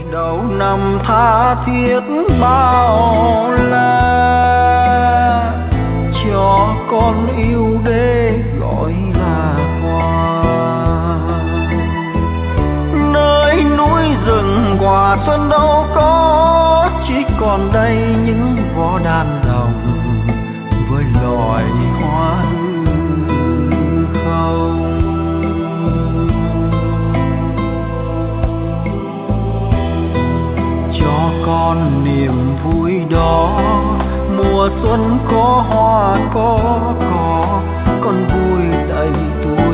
đầu năm tha thiết bao la, cho con yêu đế gọi là hoa. Nơi núi rừng quả xuân đâu có, chỉ còn đây những vó đàn đồng với loài hoa hư không. Cho con niềm vui đó, mùa xuân có hoa có cỏ, con vui đầy tuổi